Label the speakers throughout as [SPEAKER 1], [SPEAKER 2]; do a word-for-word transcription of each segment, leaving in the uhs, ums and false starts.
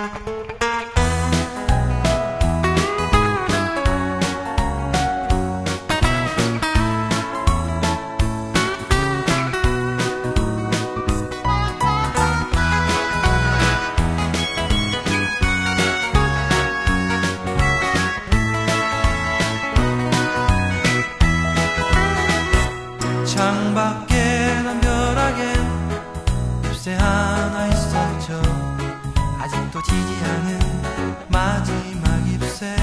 [SPEAKER 1] 창밖에 담벼락에 잎새 하나 있었죠. 아직도 지지 않은 마지막 잎새.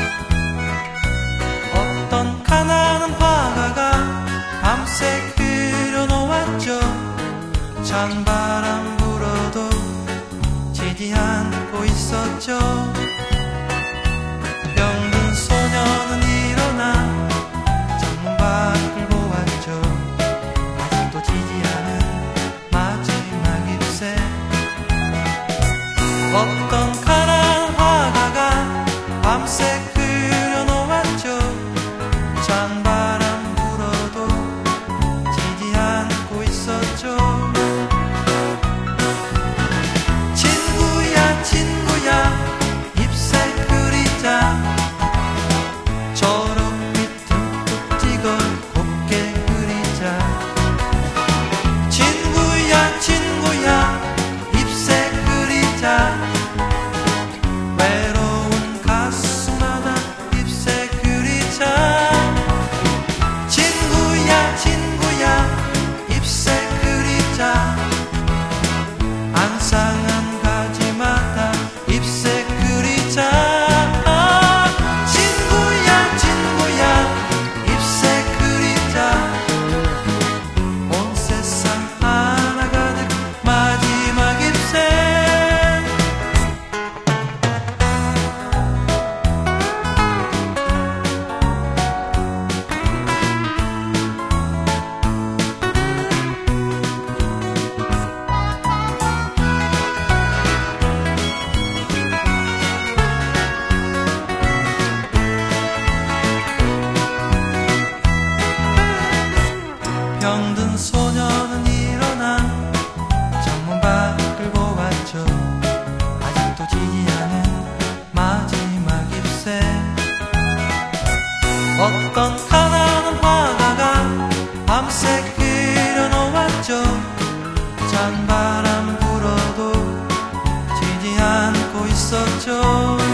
[SPEAKER 1] 어떤 가난한 화가가 밤새 그려놓았죠. 찬바람 불어도 지지 않고 있었죠. 병든 소녀는 일어나 창문 밖을 보았죠. 어떤 가난한 화가가 밤새 그려놓았죠. 찬바람 불어도 지지 않고 있었죠. 친구야 친구야 잎새 그리자. 초록빛 듬뿍 찍어 곱게 그리자. 친구야 친구야 잎새 그리자. 외로운 가슴마다 잎새 그리자. 친구야 친구야 잎새 그리자. 앙상한 가지마다 잎새 그리자. 친구야 친구야 잎새 그리자. 온 세상 하나 가득 마지막 잎새. 병든 소녀는 일어나 창문 밖을 보았죠. 아직도 지지 않은 마지막 잎새. 어떤 가난한 화가가 밤새 그려놓았죠. 찬바람 불어도 지지 않고 있었죠.